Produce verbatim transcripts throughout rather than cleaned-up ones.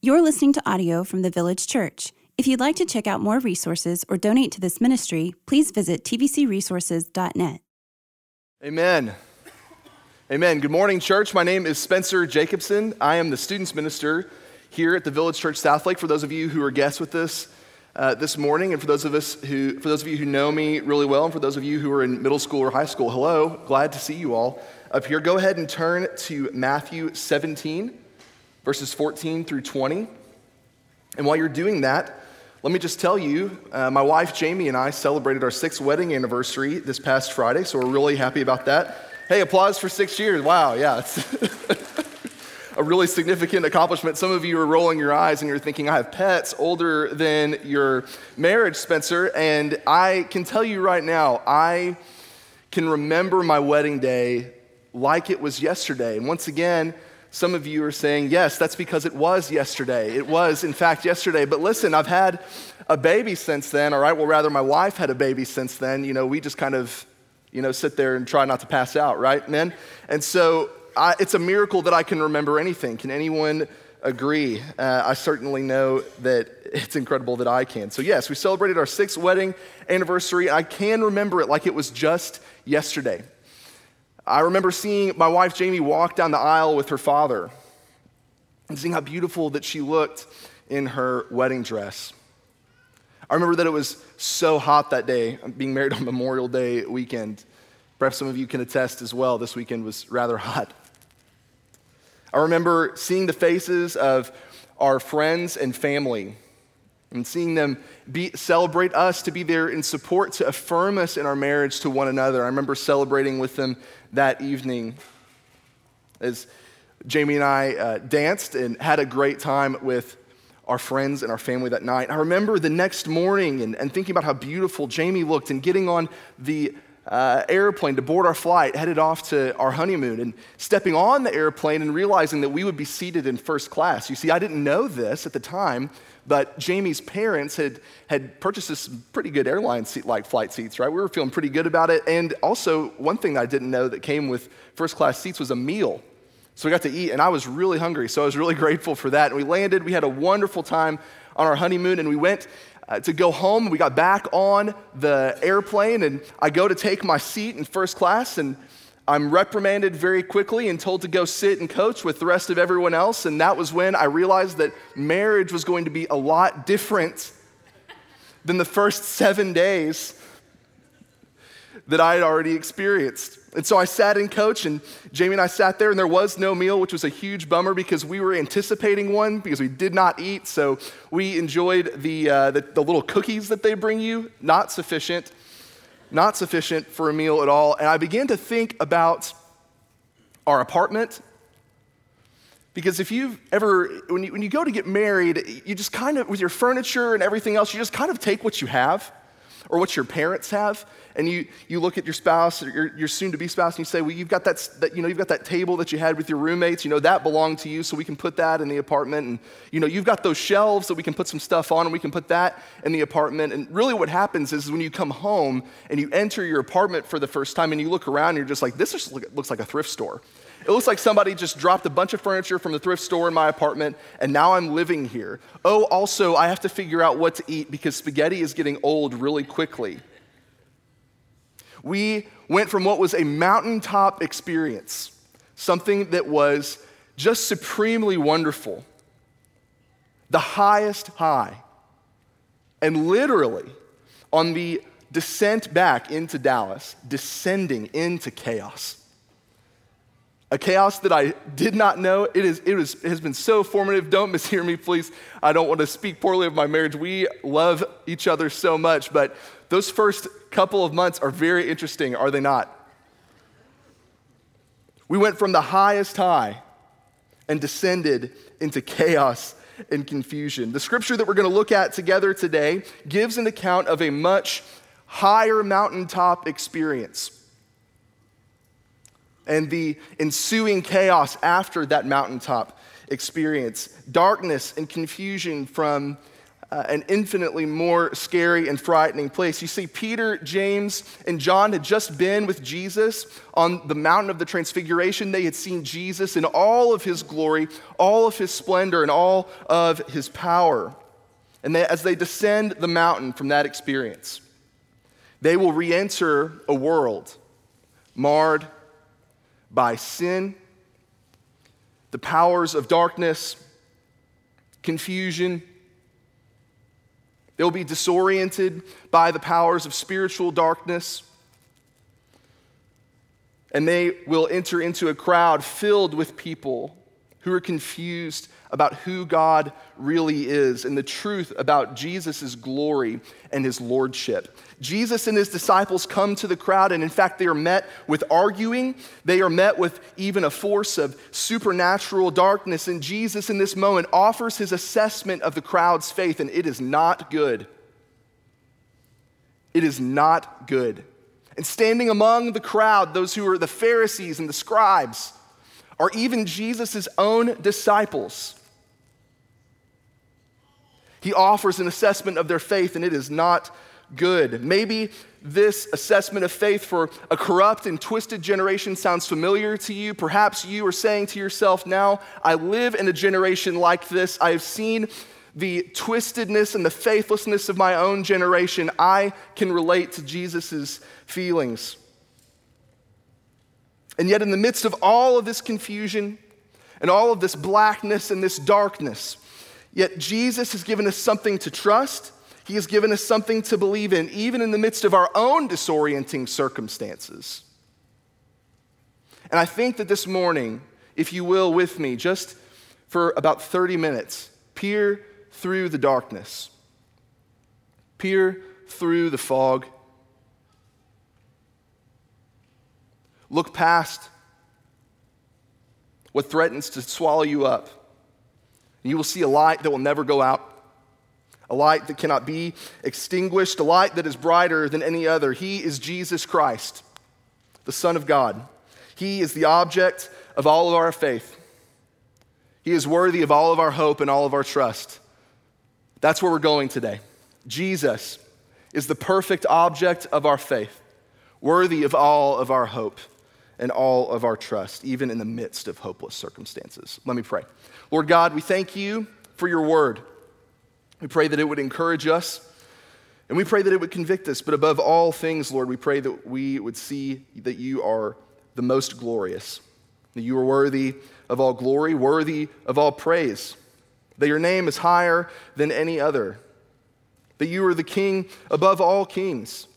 You're listening to audio from the Village Church. If you'd like to check out more resources or donate to this ministry, please visit t v c resources dot net. Amen. Amen. Good morning, church. My name is Spencer Jacobson. I am the students minister here at the Village Church Southlake. For those of you who are guests with us uh, this morning, and for those of us who, for those of you who know me really well, and for those of you who are in middle school or high school, hello. Glad to see you all up here. Go ahead and turn to Matthew seventeen. Verses fourteen through twenty. And while you're doing that, let me just tell you, uh, my wife Jamie and I celebrated our sixth wedding anniversary this past Friday, so we're really happy about that. Hey, applause for six years. Wow, yeah, it's a really significant accomplishment. Some of you are rolling your eyes and you're thinking, I have pets older than your marriage, Spencer, and I can tell you right now, I can remember my wedding day like it was yesterday. And once again, some of you are saying, yes, that's because it was yesterday. It was, in fact, yesterday. But listen, I've had a baby since then, all right? Well, rather, my wife had a baby since then. You know, we just kind of, you know, sit there and try not to pass out, right, men? And so I, it's a miracle that I can remember anything. Can anyone agree? Uh, I certainly know that it's incredible that I can. So yes, we celebrated our sixth wedding anniversary. I can remember it like it was just yesterday. I remember seeing my wife Jamie walk down the aisle with her father and seeing how beautiful that she looked in her wedding dress. I remember that it was so hot that day, being married on Memorial Day weekend. Perhaps some of you can attest as well, this weekend was rather hot. I remember seeing the faces of our friends and family and seeing them be, celebrate us, to be there in support, to affirm us in our marriage to one another. I remember celebrating with them that evening as Jamie and I uh, danced and had a great time with our friends and our family that night. I remember the next morning and, and thinking about how beautiful Jamie looked and getting on the uh, airplane to board our flight, headed off to our honeymoon, and stepping on the airplane and realizing that we would be seated in first class. You see, I didn't know this at the time, but Jamie's parents had, had purchased us some pretty good airline seat, like flight seats, right? We were feeling pretty good about it. And also, one thing that I didn't know that came with first class seats was a meal. So we got to eat, and I was really hungry, so I was really grateful for that. And we landed, we had a wonderful time on our honeymoon, and we went uh, to go home. We got back on the airplane, and I go to take my seat in first class, and I'm reprimanded very quickly and told to go sit and coach with the rest of everyone else. And that was when I realized that marriage was going to be a lot different than the first seven days that I had already experienced. And so I sat in coach, and Jamie and I sat there, and there was no meal, which was a huge bummer because we were anticipating one because we did not eat. So we enjoyed the, uh, the, the little cookies that they bring you, not sufficient. Not sufficient for a meal at all. And I began to think about our apartment. Because if you've ever, when you, when you go to get married, you just kind of, with your furniture and everything else, you just kind of take what you have or what your parents have. And you you look at your spouse or your, your soon-to-be spouse and you say, well, you've got that, that, you know, you've got that table that you had with your roommates, you know, that belonged to you, so we can put that in the apartment. And, you know, you've got those shelves that we can put some stuff on, and we can put that in the apartment. And really what happens is when you come home and you enter your apartment for the first time and you look around, you're just like, this just look, looks like a thrift store. It looks like somebody just dropped a bunch of furniture from the thrift store in my apartment, and now I'm living here. Oh, also, I have to figure out what to eat because spaghetti is getting old really quickly. We went from what was a mountaintop experience, something that was just supremely wonderful, the highest high, and literally on the descent back into Dallas, descending into chaos. A chaos that I did not know. It is. It was. It has been so formative. Don't mishear me, please. I don't want to speak poorly of my marriage. We love each other so much, but those first couple of months are very interesting, are they not? We went from the highest high and descended into chaos and confusion. The scripture that we're going to look at together today gives an account of a much higher mountaintop experience and the ensuing chaos after that mountaintop experience. Darkness and confusion from uh, an infinitely more scary and frightening place. You see, Peter, James, and John had just been with Jesus on the mountain of the Transfiguration. They had seen Jesus in all of his glory, all of his splendor, and all of his power. And they, as they descend the mountain from that experience, they will re-enter a world marred by sin, the powers of darkness, confusion. They'll be disoriented by the powers of spiritual darkness. And they will enter into a crowd filled with people who are confused about who God really is and the truth about Jesus' glory and his lordship. Jesus and his disciples come to the crowd, and in fact, they are met with arguing. They are met with even a force of supernatural darkness. And Jesus, in this moment, offers his assessment of the crowd's faith, and it is not good. It is not good. And standing among the crowd, those who are the Pharisees and the scribes, are even Jesus' own disciples. He offers an assessment of their faith, and it is not good. Maybe this assessment of faith for a corrupt and twisted generation sounds familiar to you. Perhaps you are saying to yourself now, I live in a generation like this. I have seen the twistedness and the faithlessness of my own generation. I can relate to Jesus' feelings. And yet in the midst of all of this confusion and all of this blackness and this darkness, yet Jesus has given us something to trust. He has given us something to believe in, even in the midst of our own disorienting circumstances. And I think that this morning, if you will with me, just for about thirty minutes, peer through the darkness, peer through the fog, look past what threatens to swallow you up, and you will see a light that will never go out. A light that cannot be extinguished, a light that is brighter than any other. He is Jesus Christ, the Son of God. He is the object of all of our faith. He is worthy of all of our hope and all of our trust. That's where we're going today. Jesus is the perfect object of our faith, worthy of all of our hope and all of our trust, even in the midst of hopeless circumstances. Let me pray. Lord God, we thank you for your word. We pray that it would encourage us, and we pray that it would convict us. But above all things, Lord, we pray that we would see that you are the most glorious, that you are worthy of all glory, worthy of all praise, that your name is higher than any other, that you are the King above all kings.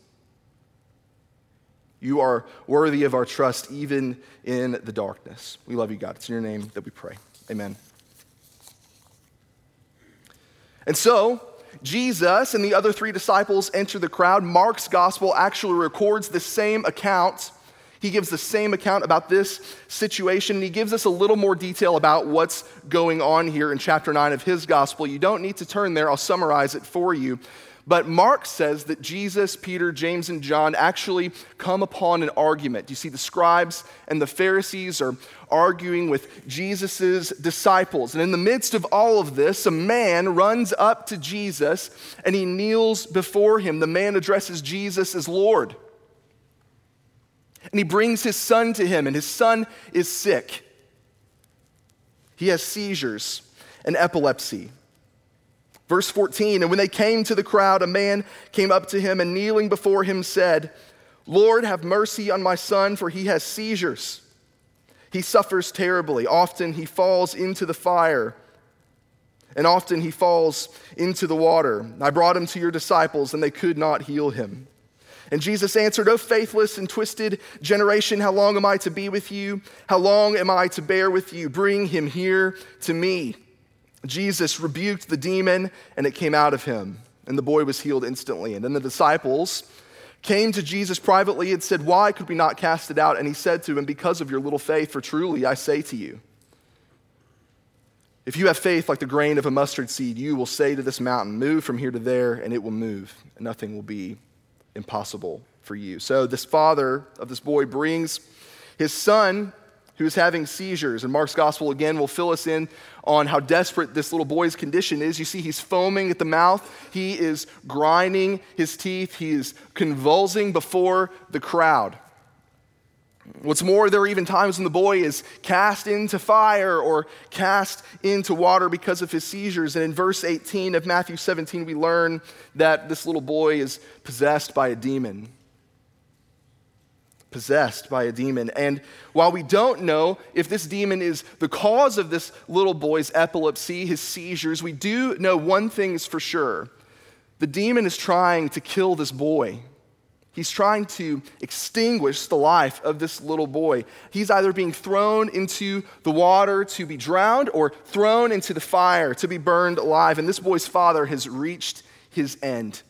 You are worthy of our trust even in the darkness. We love you, God. It's in your name that we pray. Amen. And so, Jesus and the other three disciples enter the crowd. Mark's gospel actually records the same account. He gives the same account about this situation, and he gives us a little more detail about what's going on here in chapter nine of his gospel. You don't need to turn there. I'll summarize it for you. But Mark says that Jesus, Peter, James, and John actually come upon an argument. You see, the scribes and the Pharisees are arguing with Jesus' disciples. And in the midst of all of this, a man runs up to Jesus and he kneels before him. The man addresses Jesus as Lord. And he brings his son to him, and his son is sick. He has seizures and epilepsy. Verse fourteen, and when they came to the crowd, a man came up to him and kneeling before him said, Lord, have mercy on my son, for he has seizures. He suffers terribly. Often he falls into the fire, and often he falls into the water. I brought him to your disciples, and they could not heal him. And Jesus answered, O faithless and twisted generation, how long am I to be with you? How long am I to bear with you? Bring him here to me. Jesus rebuked the demon, and it came out of him, and the boy was healed instantly. And then the disciples came to Jesus privately and said, why could we not cast it out? And he said to him, because of your little faith, for truly I say to you, if you have faith like the grain of a mustard seed, you will say to this mountain, move from here to there, and it will move, and nothing will be impossible for you. So this father of this boy brings his son, who is having seizures. And Mark's gospel, again, will fill us in on how desperate this little boy's condition is. You see, he's foaming at the mouth. He is grinding his teeth. He is convulsing before the crowd. What's more, there are even times when the boy is cast into fire or cast into water because of his seizures. And in verse eighteen of Matthew seventeen, we learn that this little boy is possessed by a demon. Possessed by a demon. And while we don't know if this demon is the cause of this little boy's epilepsy, his seizures, we do know one thing is for sure. The demon is trying to kill this boy. He's trying to extinguish the life of this little boy. He's either being thrown into the water to be drowned or thrown into the fire to be burned alive. And this boy's father has reached his end.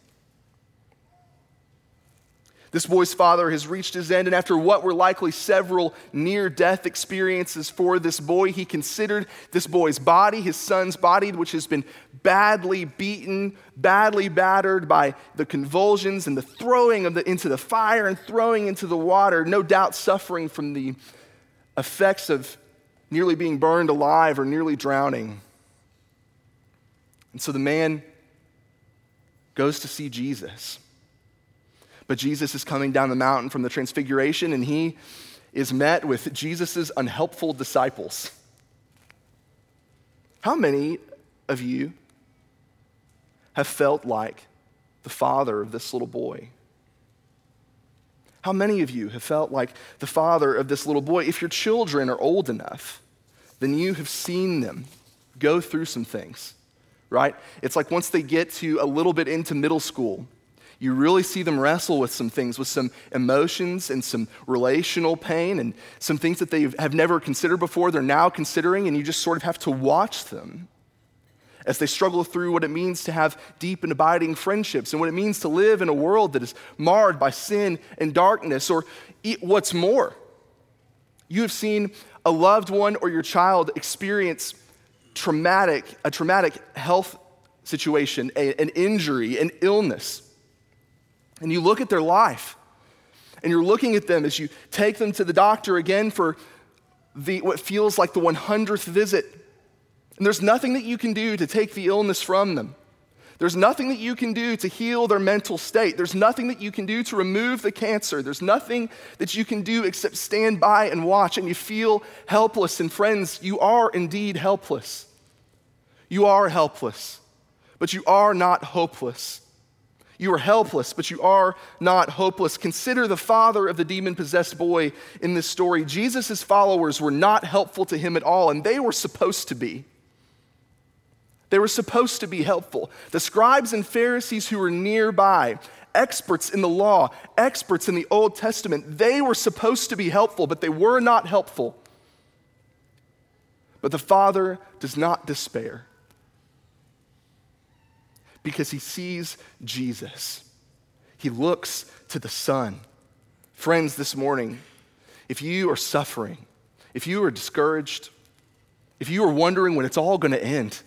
This boy's father has reached his end, and after what were likely several near-death experiences for this boy, he considered this boy's body, his son's body, which has been badly beaten, badly battered by the convulsions and the throwing of the, into the fire and throwing into the water, no doubt suffering from the effects of nearly being burned alive or nearly drowning. And so the man goes to see Jesus. But Jesus is coming down the mountain from the Transfiguration, and he is met with Jesus' unhelpful disciples. How many of you have felt like the father of this little boy? How many of you have felt like the father of this little boy? If your children are old enough, then you have seen them go through some things, right? It's like once they get to a little bit into middle school, you really see them wrestle with some things, with some emotions and some relational pain and some things that they have never considered before, they're now considering, and you just sort of have to watch them as they struggle through what it means to have deep and abiding friendships and what it means to live in a world that is marred by sin and darkness. Or what's more, you have seen a loved one or your child experience traumatic, a traumatic health situation, a, an injury, an illness. And you look at their life, and you're looking at them as you take them to the doctor again for the what feels like the one hundredth visit. And there's nothing that you can do to take the illness from them. There's nothing that you can do to heal their mental state. There's nothing that you can do to remove the cancer. There's nothing that you can do except stand by and watch, and you feel helpless. And friends, you are indeed helpless. You are helpless, but you are not hopeless. You are helpless, but you are not hopeless. Consider the father of the demon-possessed boy in this story. Jesus' followers were not helpful to him at all, and they were supposed to be. They were supposed to be helpful. The scribes and Pharisees who were nearby, experts in the law, experts in the Old Testament, they were supposed to be helpful, but they were not helpful. But the father does not despair, because he sees Jesus. He looks to the Son. Friends, this morning, if you are suffering, if you are discouraged, if you are wondering when it's all going to end,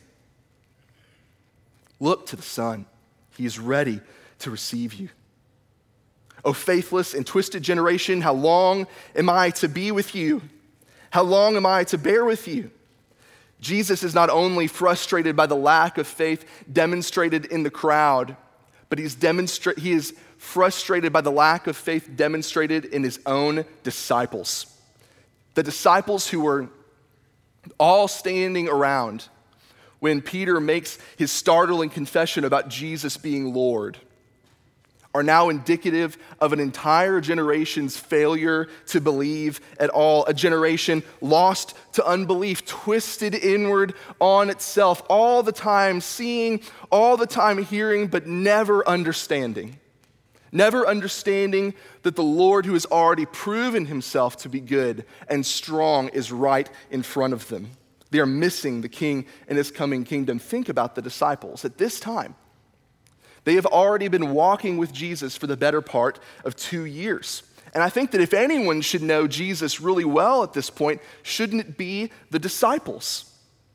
look to the Son. He is ready to receive you. O faithless and twisted generation, how long am I to be with you? How long am I to bear with you? Jesus is not only frustrated by the lack of faith demonstrated in the crowd, but he's demonstra- he is frustrated by the lack of faith demonstrated in his own disciples. The disciples who were all standing around when Peter makes his startling confession about Jesus being Lord are now indicative of an entire generation's failure to believe at all. A generation lost to unbelief, twisted inward on itself, all the time seeing, all the time hearing, but never understanding. Never understanding that the Lord who has already proven himself to be good and strong is right in front of them. They are missing the King and his coming kingdom. Think about the disciples at this time. They have already been walking with Jesus for the better part of two years. And I think that if anyone should know Jesus really well at this point, shouldn't it be the disciples?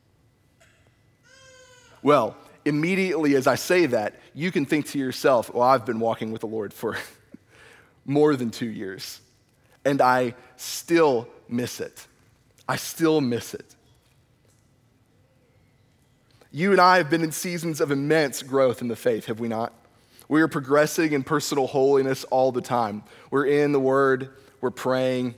Well, immediately as I say that, you can think to yourself, well, I've been walking with the Lord for more than two years, and I still miss it. I still miss it. You and I have been in seasons of immense growth in the faith, have we not? We are progressing in personal holiness all the time. We're in the Word, we're praying,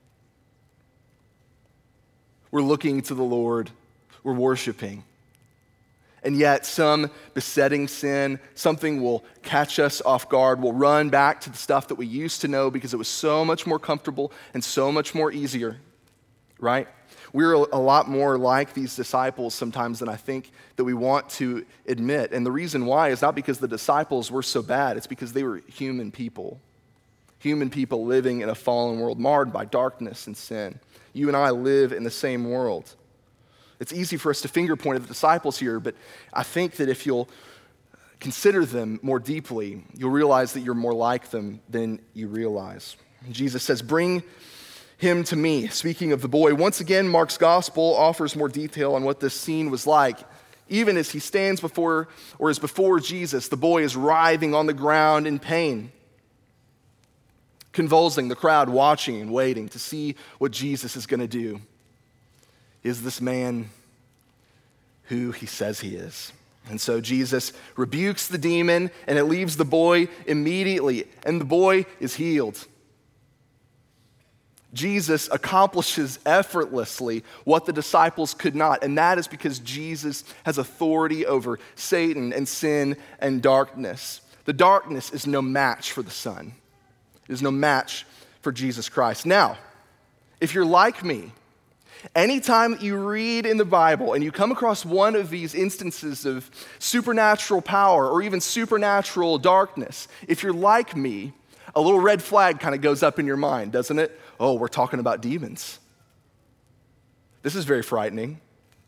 we're looking to the Lord, we're worshiping. And yet some besetting sin, something will catch us off guard. We'll run back to the stuff that we used to know because it was so much more comfortable and so much more easier, right? We're a lot more like these disciples sometimes than I think that we want to admit. And the reason why is not because the disciples were so bad. It's because they were human people. Human people living in a fallen world marred by darkness and sin. You and I live in the same world. It's easy for us to finger point at the disciples here, but I think that if you'll consider them more deeply, you'll realize that you're more like them than you realize. And Jesus says, bring him to me. Speaking of the boy, once again, Mark's gospel offers more detail on what this scene was like. Even as he stands before, or is before Jesus, the boy is writhing on the ground in pain, convulsing, the crowd watching and waiting to see what Jesus is going to do. Is this man who he says he is? And so Jesus rebukes the demon, and it leaves the boy immediately, and the boy is healed. Jesus accomplishes effortlessly what the disciples could not, and that is because Jesus has authority over Satan and sin and darkness. The darkness is no match for the Son. It is no match for Jesus Christ. Now, if you're like me, anytime that you read in the Bible and you come across one of these instances of supernatural power or even supernatural darkness, if you're like me, a little red flag kind of goes up in your mind, doesn't it? Oh, we're talking about demons. This is very frightening.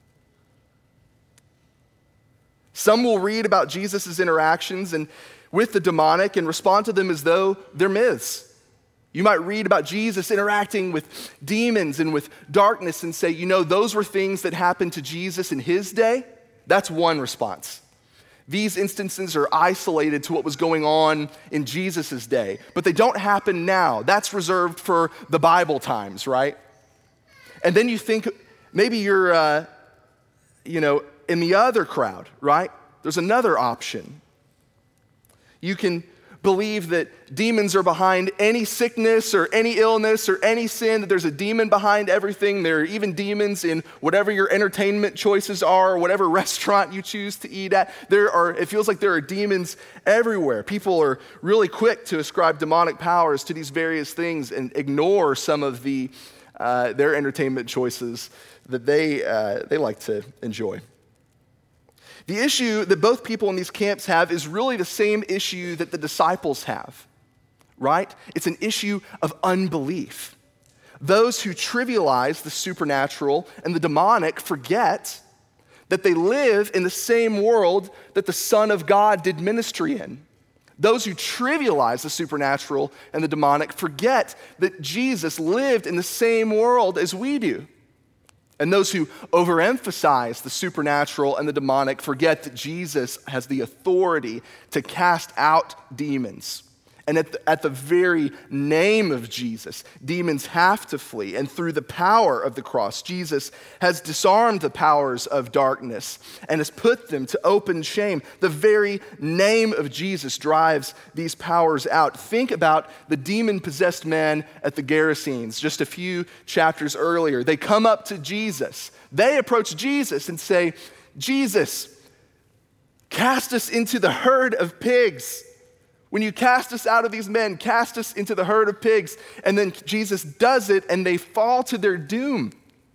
Some will read about Jesus' interactions and with the demonic and respond to them as though they're myths. You might read about Jesus interacting with demons and with darkness and say, you know, those were things that happened to Jesus in his day. That's one response. These instances are isolated to what was going on in Jesus' day, but they don't happen now. That's reserved for the Bible times, right? And then you think maybe you're, uh, you know, in the other crowd, right? There's another option. You can believe that demons are behind any sickness or any illness or any sin, that there's a demon behind everything. There are even demons in whatever your entertainment choices are or whatever restaurant you choose to eat at. There are, it feels like there are demons everywhere. People are really quick to ascribe demonic powers to these various things and ignore some of the uh, their entertainment choices that they uh, they like to enjoy. The issue that both people in these camps have is really the same issue that the disciples have, right? It's an issue of unbelief. Those who trivialize the supernatural and the demonic forget that they live in the same world that the Son of God did ministry in. Those who trivialize the supernatural and the demonic forget that Jesus lived in the same world as we do. And those who overemphasize the supernatural and the demonic forget that Jesus has the authority to cast out demons. And at the, at the very name of Jesus, demons have to flee. And through the power of the cross, Jesus has disarmed the powers of darkness and has put them to open shame. The very name of Jesus drives these powers out. Think about the demon-possessed men at the Gerasenes just a few chapters earlier. They come up to Jesus. They approach Jesus and say, Jesus, cast us into the herd of pigs. When you cast us out of these men, cast us into the herd of pigs. And then Jesus does it and they fall to their doom.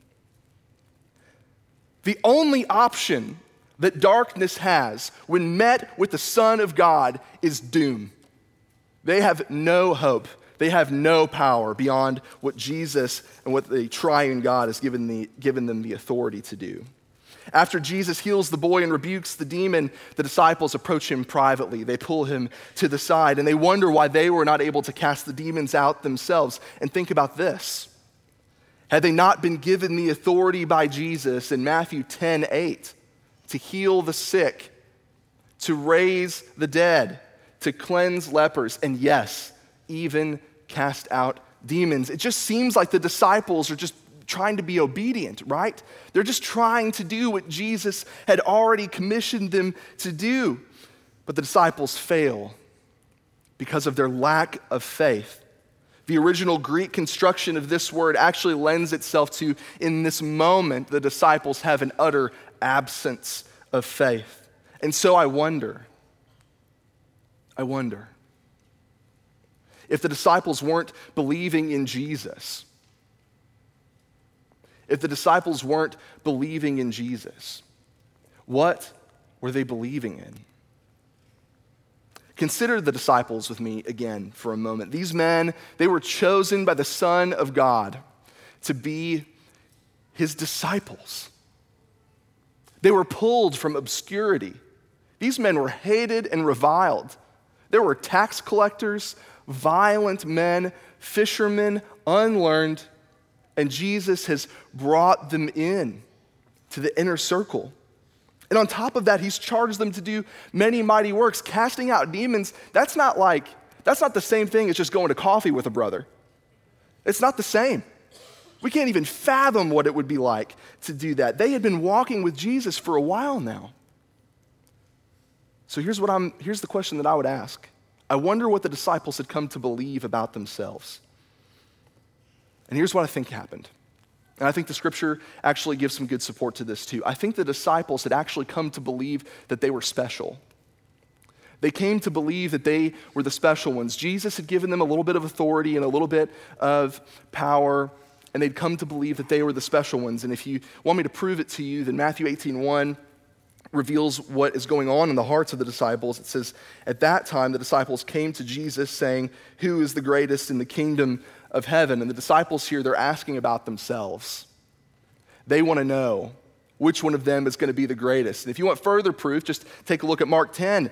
The only option that darkness has when met with the Son of God is doom. They have no hope. They have no power beyond what Jesus and what the triune God has given, the, given them the authority to do. After Jesus heals the boy and rebukes the demon, the disciples approach him privately. They pull him to the side, and they wonder why they were not able to cast the demons out themselves. And think about this. Had they not been given the authority by Jesus in Matthew ten eight to heal the sick, to raise the dead, to cleanse lepers, and yes, even cast out demons, it just seems like the disciples are just trying to be obedient, right? They're just trying to do what Jesus had already commissioned them to do. But the disciples fail because of their lack of faith. The original Greek construction of this word actually lends itself to, in this moment, the disciples have an utter absence of faith. And so I wonder, I wonder, if the disciples weren't believing in Jesus, if the disciples weren't believing in Jesus, what were they believing in? Consider the disciples with me again for a moment. These men, they were chosen by the Son of God to be his disciples. They were pulled from obscurity. These men were hated and reviled. There were tax collectors, violent men, fishermen, unlearned, and Jesus has brought them in to the inner circle. And on top of that, he's charged them to do many mighty works. Casting out demons, that's not like, that's not the same thing as just going to coffee with a brother. It's not the same. We can't even fathom what it would be like to do that. They had been walking with Jesus for a while now. So here's what I'm, here's the question that I would ask. I wonder what the disciples had come to believe about themselves. And here's what I think happened. And I think the scripture actually gives some good support to this too. I think the disciples had actually come to believe that they were special. They came to believe that they were the special ones. Jesus had given them a little bit of authority and a little bit of power, and they'd come to believe that they were the special ones. And if you want me to prove it to you, then Matthew eighteen one reveals what is going on in the hearts of the disciples. It says, at that time, the disciples came to Jesus saying, "Who is the greatest in the kingdom of heaven?" And the disciples here, they're asking about themselves. They want to know which one of them is going to be the greatest. And if you want further proof, just take a look at Mark ten.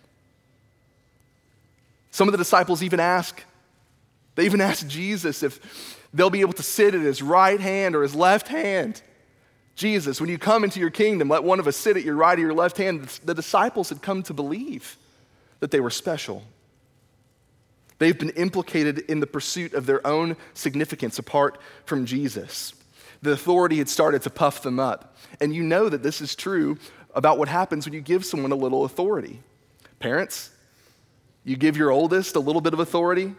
Some of the disciples even ask, they even ask Jesus if they'll be able to sit at his right hand or his left hand. Jesus, when you come into your kingdom, let one of us sit at your right or your left hand. The disciples had come to believe that they were special. They've been implicated in the pursuit of their own significance apart from Jesus. The authority had started to puff them up. And you know that this is true about what happens when you give someone a little authority. Parents, you give your oldest a little bit of authority,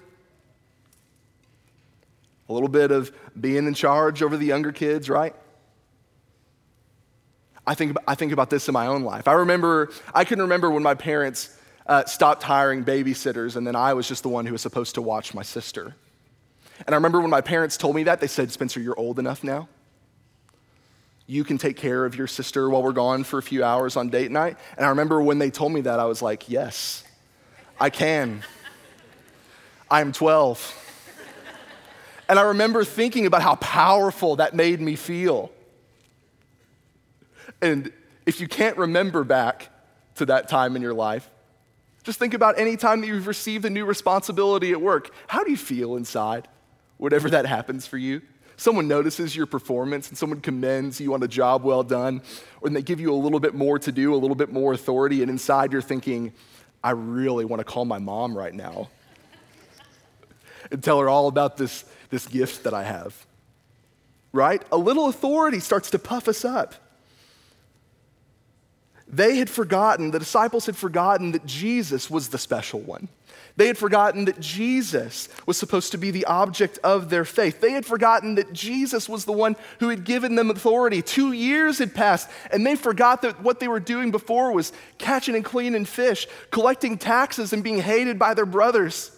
a little bit of being in charge over the younger kids, right? I think, I think about this in my own life. I remember, I can remember when my parents uh, stopped hiring babysitters, and then I was just the one who was supposed to watch my sister. And I remember when my parents told me that, they said, "Spencer, you're old enough now. You can take care of your sister while we're gone for a few hours on date night." And I remember when they told me that, I was like, yes, I can. I am twelve. And I remember thinking about how powerful that made me feel. And if you can't remember back to that time in your life, just think about any time that you've received a new responsibility at work. How do you feel inside, whatever that happens for you? Someone notices your performance and someone commends you on a job well done, or they give you a little bit more to do, a little bit more authority, and inside you're thinking, I really want to call my mom right now and tell her all about this, this gift that I have, right? A little authority starts to puff us up. They had forgotten, the disciples had forgotten that Jesus was the special one. They had forgotten that Jesus was supposed to be the object of their faith. They had forgotten that Jesus was the one who had given them authority. Two years had passed, and they forgot that what they were doing before was catching and cleaning fish, collecting taxes, and being hated by their brothers.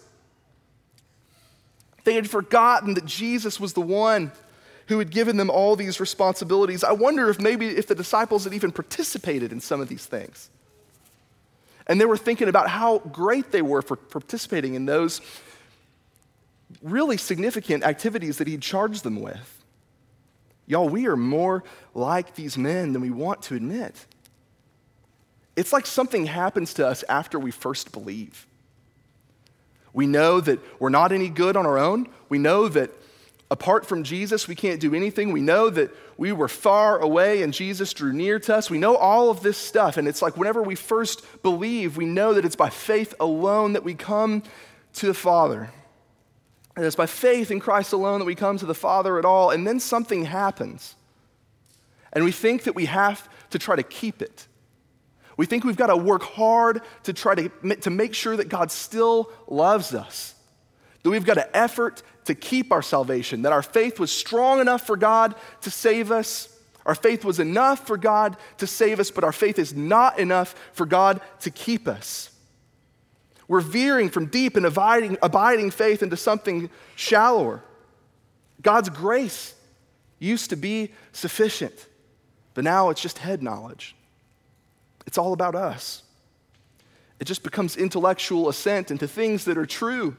They had forgotten that Jesus was the one who had given them all these responsibilities. I wonder if maybe if the disciples had even participated in some of these things. And they were thinking about how great they were for participating in those really significant activities that he'd charged them with. Y'all, we are more like these men than we want to admit. It's like something happens to us after we first believe. We know that we're not any good on our own. We know that apart from Jesus, we can't do anything. We know that we were far away and Jesus drew near to us. We know all of this stuff. And it's like whenever we first believe, we know that it's by faith alone that we come to the Father. And it's by faith in Christ alone that we come to the Father at all. And then something happens. And we think that we have to try to keep it. We think we've got to work hard to try to, to make sure that God still loves us. That we've got to effort to keep our salvation. That our faith was strong enough for God to save us. Our faith was enough for God to save us, but our faith is not enough for God to keep us. We're veering from deep and abiding, abiding faith into something shallower. God's grace used to be sufficient, but now it's just head knowledge. It's all about us. It just becomes intellectual assent into things that are true,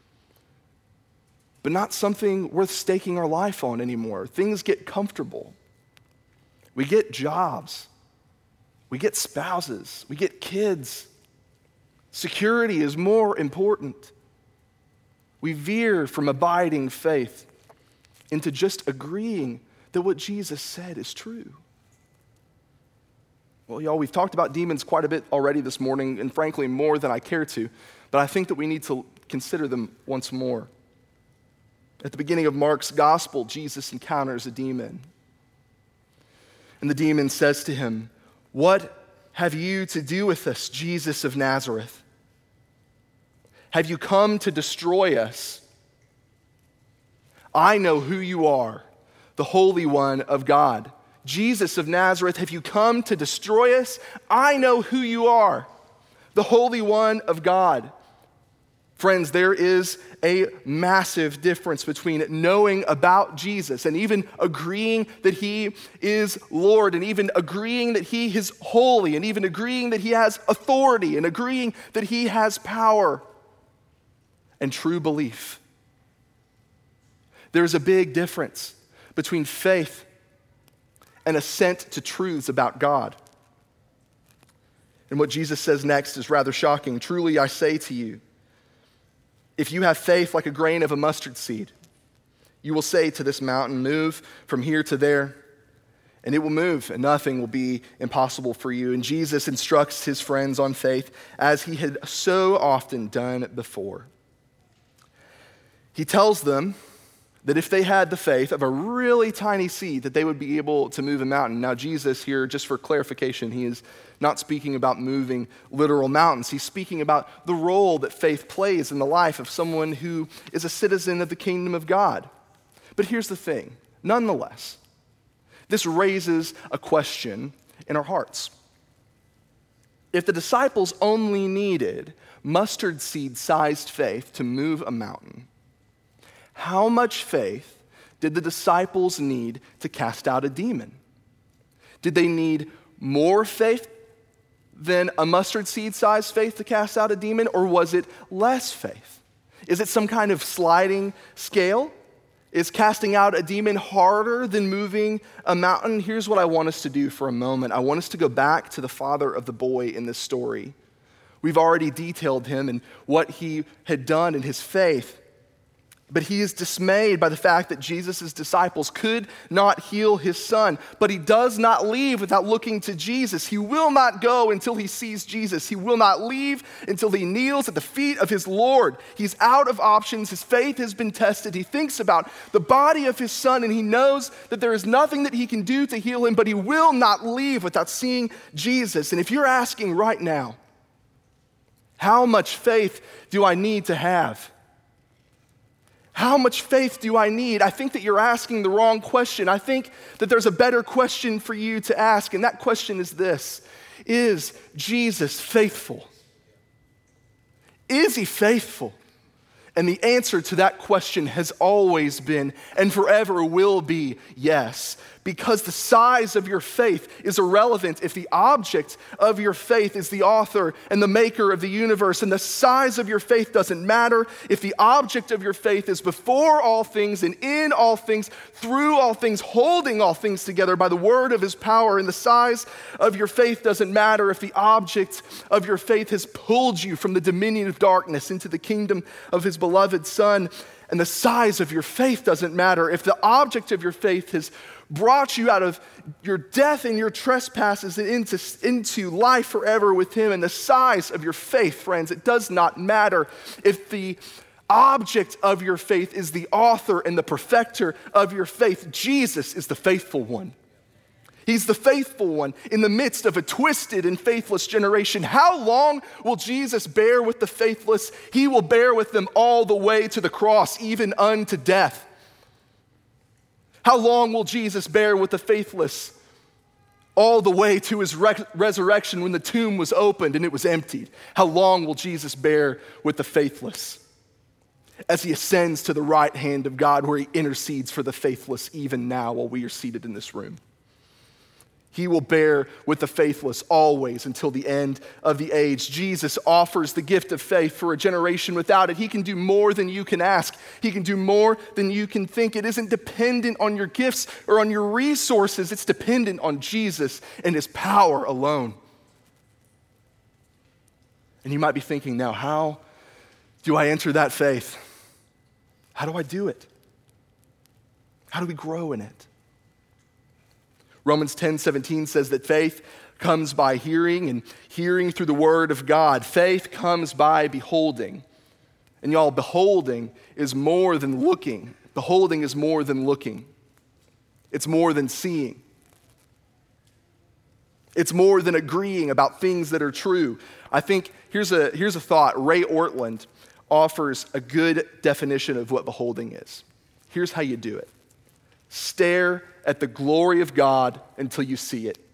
but not something worth staking our life on anymore. Things get comfortable. We get jobs. We get spouses. We get kids. Security is more important. We veer from abiding faith into just agreeing that what Jesus said is true. Well, y'all, we've talked about demons quite a bit already this morning, and frankly, more than I care to, but I think that we need to consider them once more. At the beginning of Mark's gospel, Jesus encounters a demon. And the demon says to him, "What have you to do with us, Jesus of Nazareth? Have you come to destroy us? I know who you are, the Holy One of God. Jesus of Nazareth, have you come to destroy us? I know who you are, the Holy One of God." Friends, there is a massive difference between knowing about Jesus and even agreeing that he is Lord, and even agreeing that he is holy, and even agreeing that he has authority, and agreeing that he has power, and true belief. There's a big difference between faith and assent to truths about God. And what Jesus says next is rather shocking. "Truly I say to you, if you have faith like a grain of a mustard seed, you will say to this mountain, 'Move from here to there,' and it will move, and nothing will be impossible for you." And Jesus instructs his friends on faith as he had so often done before. He tells them that if they had the faith of a really tiny seed, that they would be able to move a mountain. Now, Jesus here, just for clarification, he is not speaking about moving literal mountains. He's speaking about the role that faith plays in the life of someone who is a citizen of the kingdom of God. But here's the thing, nonetheless, this raises a question in our hearts. If the disciples only needed mustard seed-sized faith to move a mountain, how much faith did the disciples need to cast out a demon? Did they need more faith than a mustard seed-sized faith to cast out a demon, or was it less faith? Is it some kind of sliding scale? Is casting out a demon harder than moving a mountain? Here's what I want us to do for a moment. I want us to go back to the father of the boy in this story. We've already detailed him and what he had done in his faith. But he is dismayed by the fact that Jesus' disciples could not heal his son. But he does not leave without looking to Jesus. He will not go until he sees Jesus. He will not leave until he kneels at the feet of his Lord. He's out of options. His faith has been tested. He thinks about the body of his son, and he knows that there is nothing that he can do to heal him, but he will not leave without seeing Jesus. And if you're asking right now, how much faith do I need to have? How much faith do I need? I think that you're asking the wrong question. I think that there's a better question for you to ask, and that question is this: is Jesus faithful? Is he faithful? And the answer to that question has always been and forever will be yes. Because the size of your faith is irrelevant if the object of your faith is the author and the maker of the universe. And the size of your faith doesn't matter if the object of your faith is before all things and in all things, through all things, holding all things together by the word of his power. And the size of your faith doesn't matter if the object of your faith has pulled you from the dominion of darkness into the kingdom of his beloved Son. And the size of your faith doesn't matter if the object of your faith has brought you out of your death and your trespasses and into, into life forever with him. And the size of your faith, friends, it does not matter if the object of your faith is the author and the perfecter of your faith. Jesus is the faithful one. He's the faithful one in the midst of a twisted and faithless generation. How long will Jesus bear with the faithless? He will bear with them all the way to the cross, even unto death. How long will Jesus bear with the faithless? All the way to his re- resurrection when the tomb was opened and it was emptied. How long will Jesus bear with the faithless? As he ascends to the right hand of God where he intercedes for the faithless even now while we are seated in this room. He will bear with the faithless always until the end of the age. Jesus offers the gift of faith for a generation without it. He can do more than you can ask. He can do more than you can think. It isn't dependent on your gifts or on your resources. It's dependent on Jesus and his power alone. And you might be thinking now, how do I enter that faith? How do I do it? How do we grow in it? Romans ten seventeen says that faith comes by hearing, and hearing through the word of God. Faith comes by beholding. And y'all, beholding is more than looking. Beholding is more than looking. It's more than seeing. It's more than agreeing about things that are true. I think, here's a, here's a thought. Ray Ortland offers a good definition of what beholding is. Here's how you do it. Stare at the glory of God until you see it.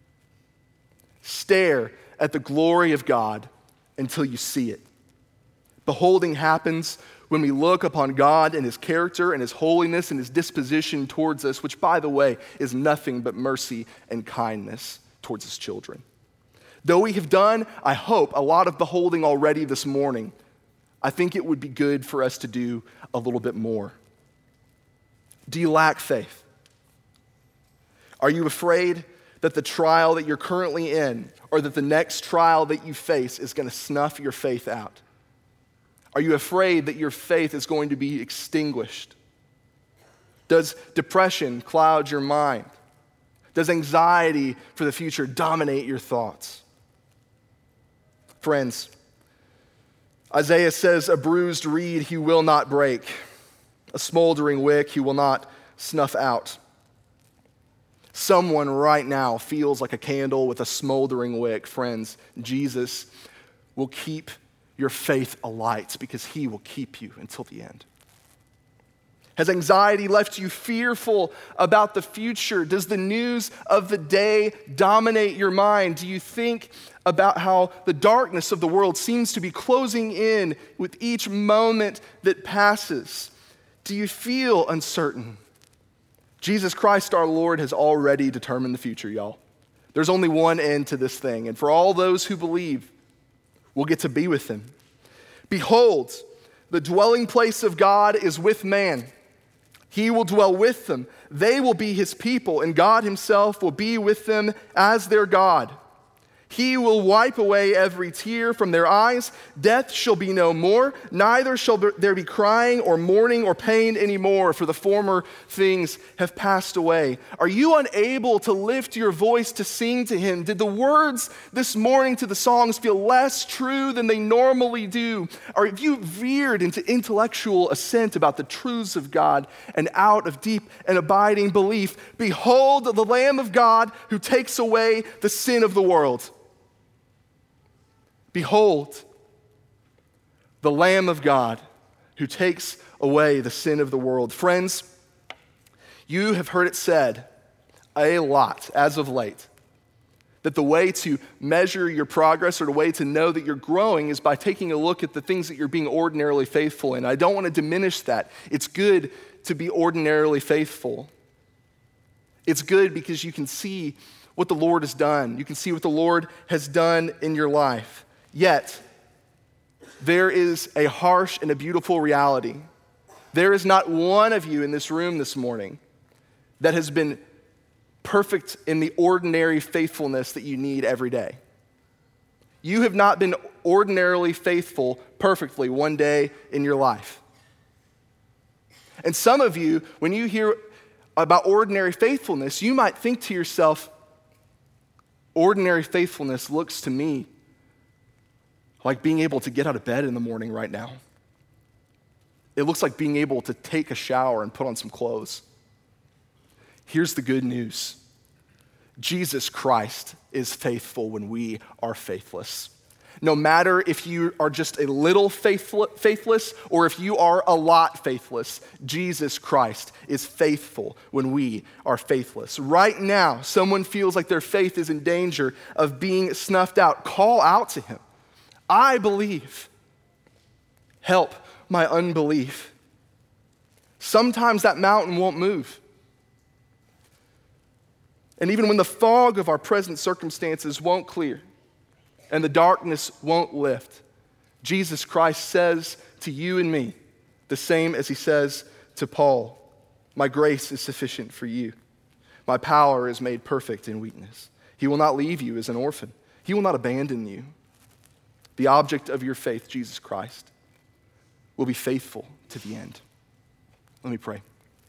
Stare at the glory of God until you see it. Beholding happens when we look upon God and his character and his holiness and his disposition towards us, which, by the way, is nothing but mercy and kindness towards his children. Though we have done, I hope, a lot of beholding already this morning, I think it would be good for us to do a little bit more. Do you lack faith? Are you afraid that the trial that you're currently in or that the next trial that you face is going to snuff your faith out? Are you afraid that your faith is going to be extinguished? Does depression cloud your mind? Does anxiety for the future dominate your thoughts? Friends, Isaiah says, a bruised reed he will not break. A smoldering wick he will not snuff out. Someone right now feels like a candle with a smoldering wick. Friends, Jesus will keep your faith alight because he will keep you until the end. Has anxiety left you fearful about the future? Does the news of the day dominate your mind? Do you think about how the darkness of the world seems to be closing in with each moment that passes? Do you feel uncertain? Jesus Christ our Lord has already determined the future, y'all. There's only one end to this thing, and for all those who believe, we'll get to be with him. Behold, the dwelling place of God is with man. He will dwell with them. They will be his people, and God himself will be with them as their God. He will wipe away every tear from their eyes. Death shall be no more, neither shall there be crying or mourning or pain anymore, for the former things have passed away. Are you unable to lift your voice to sing to him? Did the words this morning to the songs feel less true than they normally do? Or have you veered into intellectual assent about the truths of God and out of deep and abiding belief? Behold the Lamb of God who takes away the sin of the world. Behold, the Lamb of God who takes away the sin of the world. Friends, you have heard it said a lot as of late that the way to measure your progress or the way to know that you're growing is by taking a look at the things that you're being ordinarily faithful in. I don't want to diminish that. It's good to be ordinarily faithful. It's good because you can see what the Lord has done. You can see what the Lord has done in your life. Yet, there is a harsh and a beautiful reality. There is not one of you in this room this morning that has been perfect in the ordinary faithfulness that you need every day. You have not been ordinarily faithful perfectly one day in your life. And some of you, when you hear about ordinary faithfulness, you might think to yourself, ordinary faithfulness looks to me like being able to get out of bed in the morning right now. It looks like being able to take a shower and put on some clothes. Here's the good news. Jesus Christ is faithful when we are faithless. No matter if you are just a little faithless or if you are a lot faithless, Jesus Christ is faithful when we are faithless. Right now, someone feels like their faith is in danger of being snuffed out. Call out to him. I believe. Help my unbelief. Sometimes that mountain won't move. And even when the fog of our present circumstances won't clear and the darkness won't lift, Jesus Christ says to you and me the same as he says to Paul, my grace is sufficient for you. My power is made perfect in weakness. He will not leave you as an orphan. He will not abandon you. The object of your faith, Jesus Christ, will be faithful to the end. Let me pray.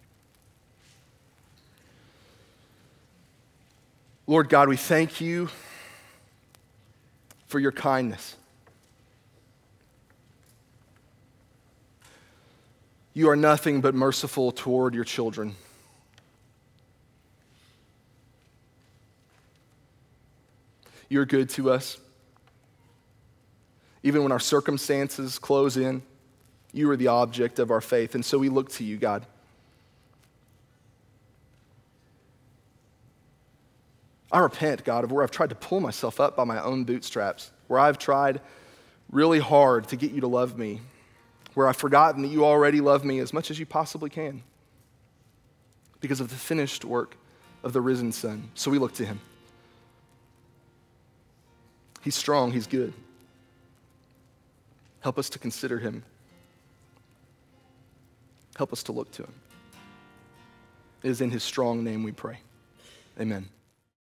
Lord God, we thank you for your kindness. You are nothing but merciful toward your children. You're good to us. Even when our circumstances close in, you are the object of our faith, and so we look to you, God. I repent, God, of where I've tried to pull myself up by my own bootstraps, where I've tried really hard to get you to love me, where I've forgotten that you already love me as much as you possibly can because of the finished work of the risen Son. So we look to him. He's strong, he's good. Help us to consider him. Help us to look to him. It is in his strong name we pray. Amen.